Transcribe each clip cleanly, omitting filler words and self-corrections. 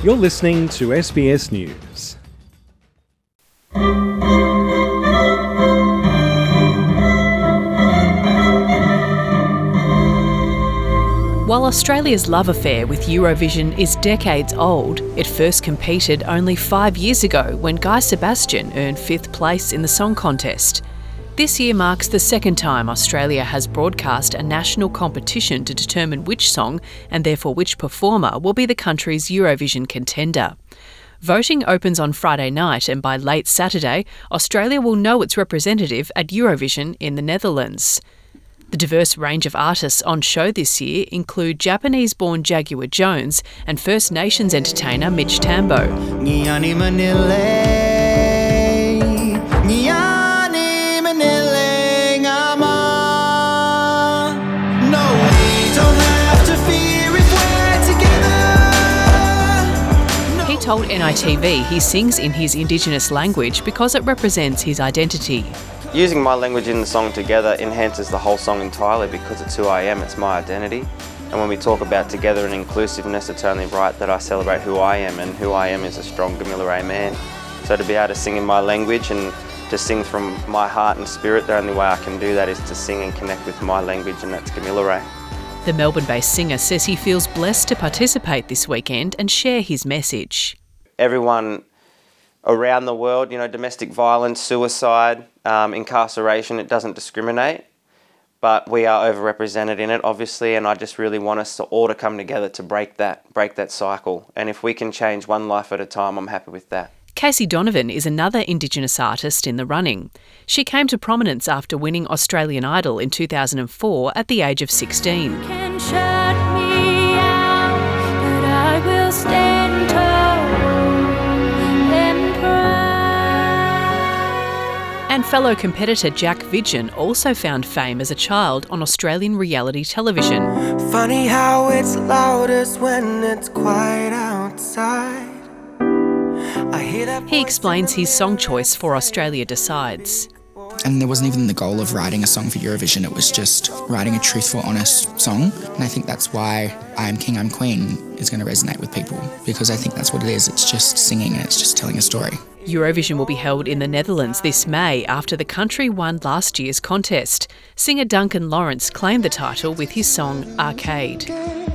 You're listening to SBS News. While Australia's love affair with Eurovision is decades old, it first competed only 5 years ago when Guy Sebastian earned 5th place in the song contest. This year marks the second time Australia has broadcast a national competition to determine which song, and therefore which performer, will be the country's Eurovision contender. Voting opens on Friday night, and by late Saturday, Australia will know its representative at Eurovision in the Netherlands. The diverse range of artists on show this year include Japanese-born Jaguar Jones and First Nations entertainer Mitch Tambo. He told NITV he sings in his Indigenous language because it represents his identity. Using my language in the song Together enhances the whole song entirely because it's who I am, it's my identity. And when we talk about together and inclusiveness, it's only right that I celebrate who I am, and who I am is a strong Gamilaroi man. So to be able to sing in my language and to sing from my heart and spirit, the only way I can do that is to sing and connect with my language, and that's Gamilaroi. The Melbourne-based singer says he feels blessed to participate this weekend and share his message. Everyone around the world, domestic violence, suicide, incarceration, it doesn't discriminate, but we are overrepresented in it, obviously, and I just really want us all to come together to break that cycle. And if we can change one life at a time, I'm happy with that. Casey Donovan is another Indigenous artist in the running. She came to prominence after winning Australian Idol in 2004 at the age of 16. Can shut me out, but I will stand tall and cry. And fellow competitor Jack Vidgen also found fame as a child on Australian reality television. Funny how it's loudest when it's quiet outside. He explains his song choice for Australia Decides. And there wasn't even the goal of writing a song for Eurovision, it was just writing a truthful, honest song. And I think that's why I Am King, I'm Queen is going to resonate with people, because I think that's what it is. It's just singing and it's just telling a story. Eurovision will be held in the Netherlands this May after the country won last year's contest. Singer Duncan Lawrence claimed the title with his song Arcade.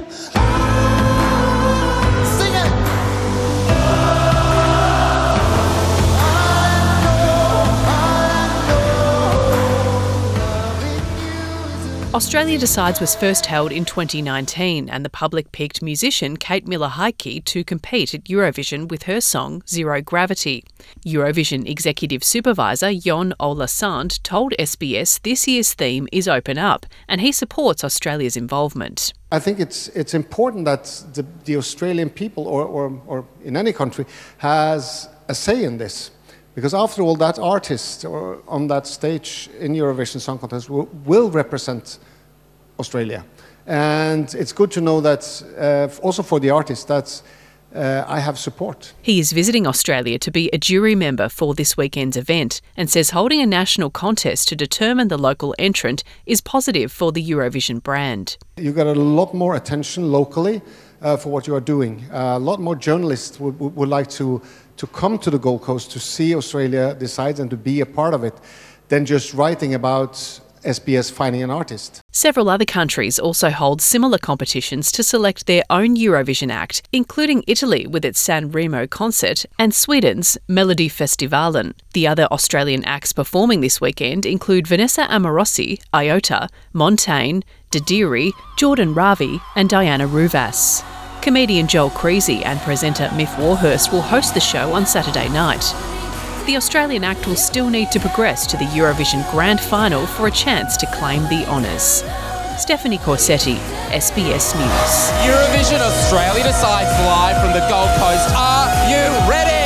Australia Decides was first held in 2019, and the public picked musician Kate Miller-Heidke to compete at Eurovision with her song Zero Gravity. Eurovision Executive Supervisor Jon Ola-Sand told SBS this year's theme is Open Up, and he supports Australia's involvement. I think it's important that the Australian people, or in any country, has a say in this. Because after all, that artist on that stage in Eurovision Song Contest will represent Australia. And it's good to know that also for the artist that I have support. He is visiting Australia to be a jury member for this weekend's event, and says holding a national contest to determine the local entrant is positive for the Eurovision brand. You got a lot more attention locally for what you are doing. A lot more journalists would like to come to the Gold Coast to see Australia Decides and to be a part of it, than just writing about SBS finding an artist. Several other countries also hold similar competitions to select their own Eurovision act, including Italy with its San Remo concert and Sweden's Melodifestivalen. The other Australian acts performing this weekend include Vanessa Amorosi, Iota, Montaigne, Didiri, Jordan Ravi and Diana Ruvas. Comedian Joel Creasy and presenter Miff Warhurst will host the show on Saturday night. The Australian act will still need to progress to the Eurovision Grand Final for a chance to claim the honours. Stephanie Corsetti, SBS News. Eurovision Australia Decides live from the Gold Coast. Are you ready?